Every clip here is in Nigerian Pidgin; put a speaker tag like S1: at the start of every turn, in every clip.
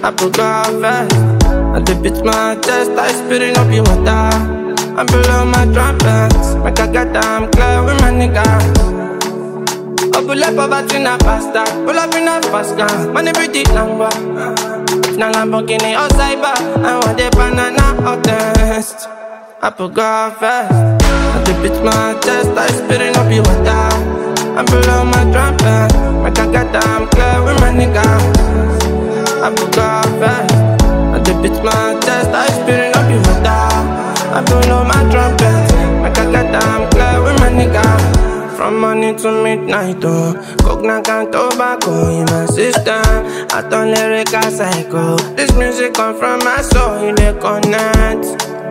S1: I put God first. I dey beat my chest, I spitting up your water. I blow my trumpets, make I get them clear with my niggas. I pull up poverty in a pasta, pull up in a fast car, money pretty number. Now Lamborghini or cyber, I want the banana or test. I put God first. I dey beat my chest, I spitting up your water. I blow my trumpet, make I get them clear with my niggas. I put God first. I dey beat my chest, I spitting up your water. I blow my trumpet, make I get them clear with my niggas. From morning to midnight, oh, coconut and tobacco in my system. I turn lyrical psycho. This music come from my soul, you dey connect.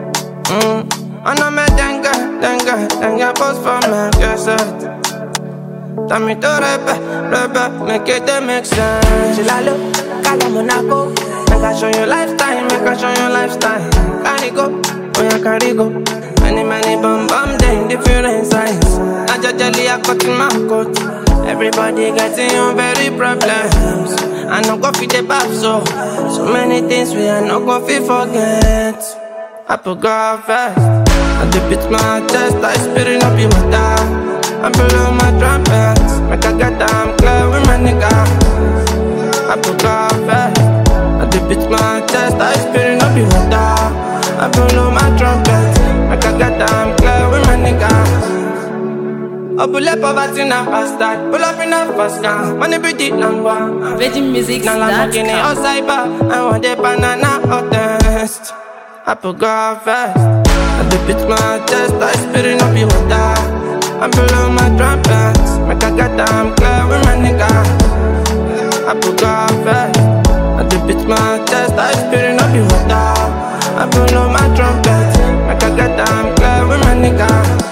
S1: I know me dengue, post for my cassette. Tell me to rap, make it make sense. Chilalo, Cala Monaco, make I show you lifestyle, make I show you lifestyle. Carry go, oh yeah, carry go. Many bum them different size. Najajali I cut in my coat. Everybody getting on very problems. I no go fit the bath so many things we I no go fit forget. I put God first. I dey beat my chest, I spitting up your water. I blow my trumpets, make I get them clear with my niggas. I put God first. I dey beat my chest, I spitting up your water. I blow my trumpets, make I get them clear with my niggas. I pull up poverty in a pasta, pull up in a fast car, money pretty number.
S2: Virgin Music.
S1: Now Lamborghini or cyber, I want the banana or test. I put God first. I dey beat my chest, I spitting up your water. I blow my trumpets, make I get them clear with my niggas. I put God first. I dey beat my chest, I spitting up your water. I blow my trumpets, make I get them clear with my niggas.